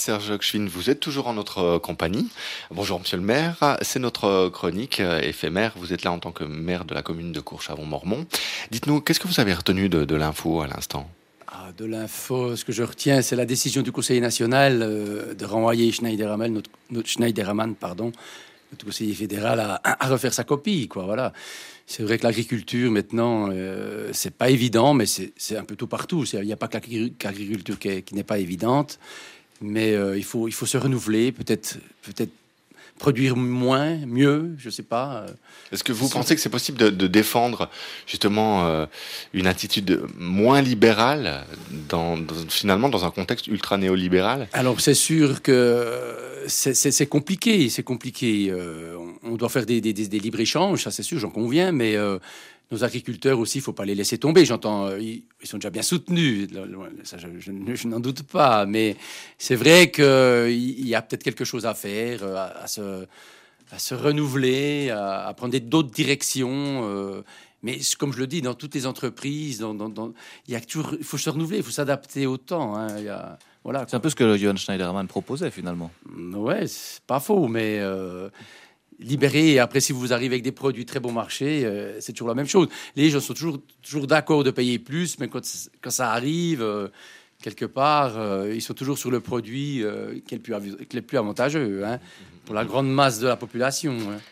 Serge Kschwin, vous êtes toujours en notre compagnie. Bonjour Monsieur le maire, c'est notre chronique éphémère. Vous êtes là en tant que maire de la commune de Courchavon-Mormont. Dites-nous, qu'est-ce que vous avez retenu de l'info à l'instant? De l'info, ce que je retiens, c'est la décision du Conseil national de renvoyer Schneiderman, notre conseiller fédéral, à refaire sa copie, quoi. Voilà. C'est vrai que l'agriculture, maintenant, c'est pas évident, mais c'est un peu tout partout. Il n'y a pas que l'agriculture qui n'est pas évidente, mais il faut se renouveler, peut-être produire moins, mieux, je sais pas. Est-ce que vous pensez que c'est possible de défendre justement une attitude moins libérale finalement dans un contexte ultra néolibéral? Alors c'est sûr que c'est compliqué, on doit faire des libres-échanges, ça c'est sûr, j'en conviens, mais nos agriculteurs aussi, il faut pas les laisser tomber. J'entends, ils sont déjà bien soutenus, ça, je n'en doute pas. Mais c'est vrai qu'il y a peut-être quelque chose à faire, à se renouveler, à prendre d'autres directions. Mais comme je le dis, dans toutes les entreprises, il faut se renouveler, il faut s'adapter au temps. Hein. Voilà. C'est un peu ce que Johann Schneiderman proposait finalement. Ouais, c'est pas faux, mais libéré. Et après, si vous arrivez avec des produits très bon marché, c'est toujours la même chose. Les gens sont toujours d'accord de payer plus, mais quand ça arrive, quelque part, ils sont toujours sur le produit qui est le plus avantageux, hein, pour la grande masse de la population. Hein.